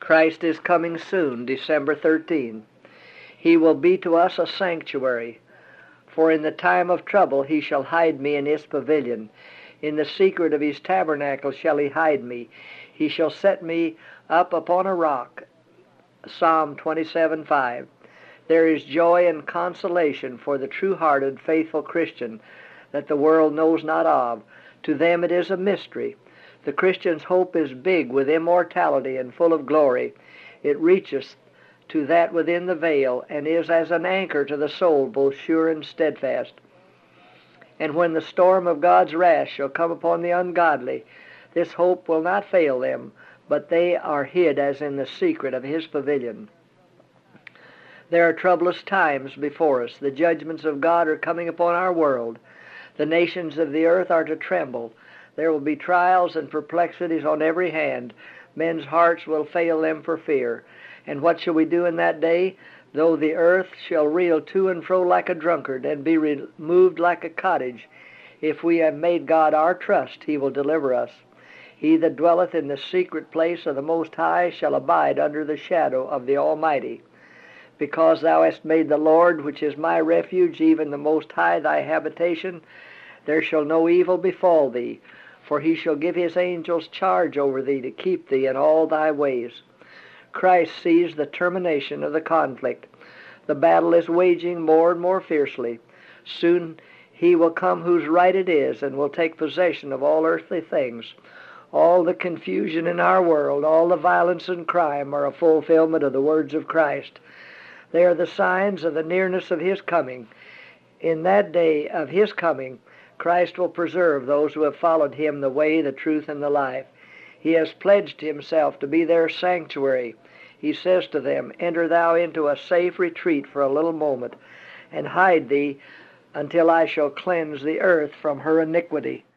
Christ is coming soon, December 13. He will be to us a sanctuary. For in the time of trouble he shall hide me in his pavilion. In the secret of his tabernacle shall he hide me. He shall set me up upon a rock. Psalm 27:5. There is joy and consolation for the true-hearted, faithful Christian that the world knows not of. To them it is a mystery. The Christian's hope is big with immortality and full of glory. It reacheth to that within the veil, and is as an anchor to the soul, both sure and steadfast. And when the storm of God's wrath shall come upon the ungodly, this hope will not fail them, but they are hid as in the secret of his pavilion. There are troublous times before us. The judgments of God are coming upon our world. The nations of the earth are to tremble. There will be trials and perplexities on every hand. Men's hearts will fail them for fear. And what shall we do in that day? Though the earth shall reel to and fro like a drunkard, and be removed like a cottage, if we have made God our trust, he will deliver us. He that dwelleth in the secret place of the Most High shall abide under the shadow of the Almighty. Because thou hast made the Lord, which is my refuge, even the Most High, thy habitation, there shall no evil befall thee, for he shall give his angels charge over thee to keep thee in all thy ways. Christ sees the termination of the conflict. The battle is waging more and more fiercely. Soon he will come whose right it is, and will take possession of all earthly things. All the confusion in our world, all the violence and crime are a fulfillment of the words of Christ. They are the signs of the nearness of his coming. In that day of his coming, Christ will preserve those who have followed him the way, the truth, and the life. He has pledged himself to be their sanctuary. He says to them, enter thou into a safe retreat for a little moment, and hide thee until I shall cleanse the earth from her iniquity.